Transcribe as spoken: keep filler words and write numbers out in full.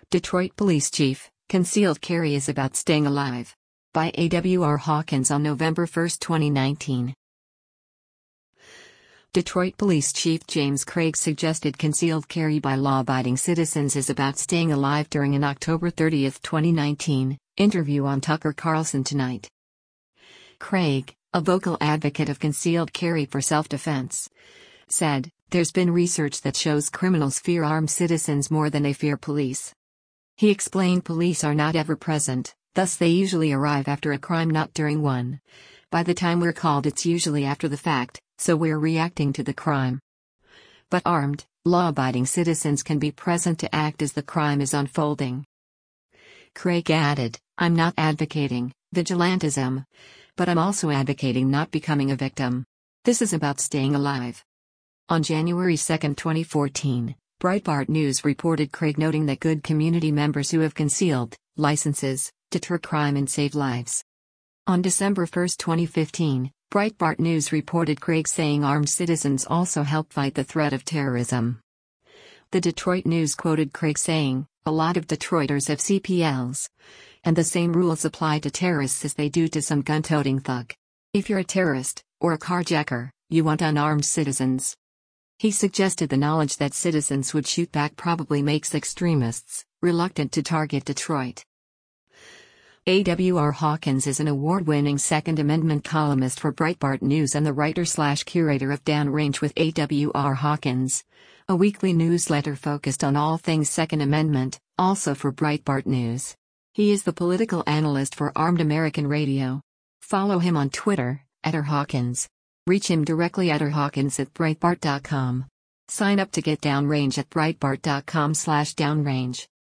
Detroit Police Chief, Concealed Carry is about staying alive. By A W R Hawkins on November first, twenty nineteen. Detroit Police Chief James Craig suggested concealed carry by law-abiding citizens is about staying alive during an October thirtieth, twenty nineteen, interview on Tucker Carlson Tonight. Craig, a vocal advocate of concealed carry for self-defense, said, "There's been research that shows criminals fear armed citizens more than they fear police." He explained police are not ever present, thus they usually arrive after a crime, not during one. By the time we're called, it's usually after the fact, so we're reacting to the crime. But armed, law-abiding citizens can be present to act as the crime is unfolding. Craig added, "I'm not advocating vigilantism, but I'm also advocating not becoming a victim. This is about staying alive." On January second, twenty fourteen, Breitbart News reported Craig noting that good community members who have concealed licenses deter crime and save lives. On December first, twenty fifteen, Breitbart News reported Craig saying armed citizens also help fight the threat of terrorism. The Detroit News quoted Craig saying, "A lot of Detroiters have C P Ls. And the same rules apply to terrorists as they do to some gun-toting thug. If you're a terrorist, or a carjacker, you want unarmed citizens." He suggested the knowledge that citizens would shoot back probably makes extremists reluctant to target Detroit. A W R Hawkins is an award-winning Second Amendment columnist for Breitbart News and the writer-slash-curator of Downrange with A W R Hawkins, a weekly newsletter focused on all things Second Amendment, also for Breitbart News. He is the political analyst for Armed American Radio. Follow him on Twitter, at R Hawkins. Reach him directly at r hawkins at breitbart dot com. Sign up to get Downrange at breitbart dot com slash downrange.